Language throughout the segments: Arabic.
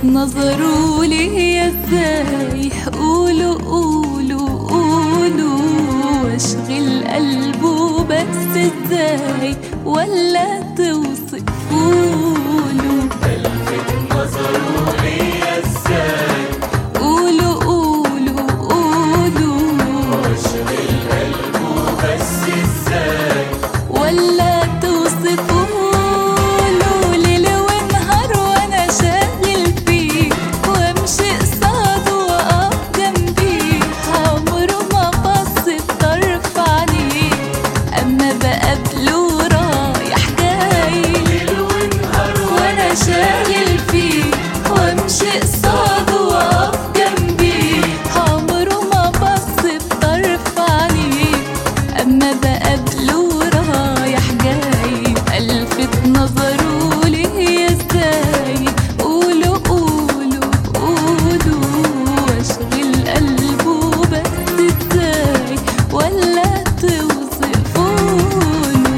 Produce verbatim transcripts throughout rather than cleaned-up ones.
نظروا لي ازاي، قولوا قولوا قولوا واشغل قلبه بس ازاي ولا توصفوله. قلبك نظروا لي ازاي، قولوا قولوا قولوا واشغل قلبه بس ازاي ولا توصفوله. ليل ونهار وانا شاغل فيه وامشي قصاده واقف جنبيه، عمره ما بص بطرف عينيه اما بقابله رايح جاي. ليل ونهار وانا شاغل فيه وامشي قصاده واقف جنبيه، عمره ما بص بطرف عينيه اما بقابله رايح جاي. الفت نظره ليه ازاي، قولوا قولوا قولوا واشغل قلبه بس ازاي ولا توصفوله.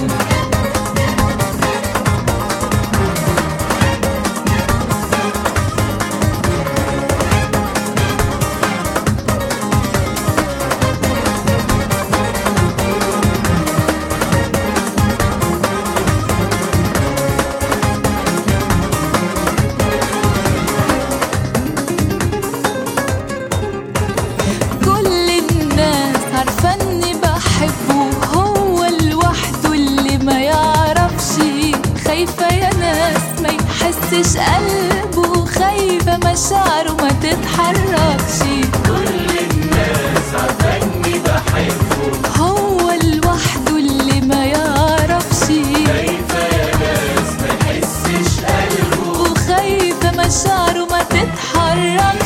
كل الناس عارفة اني بحبه، هو لوحده اللي ما يعرفش. خايفة يا ناس ما يحسش قلبه، خايفة مشاعره ما تتحركش. كل الناس عارفة اني بحبه، هو لوحده اللي ما يعرفش. خايفة يا ناس ما يحسش قلبه، وخايفة مشاعره ما تتحركش.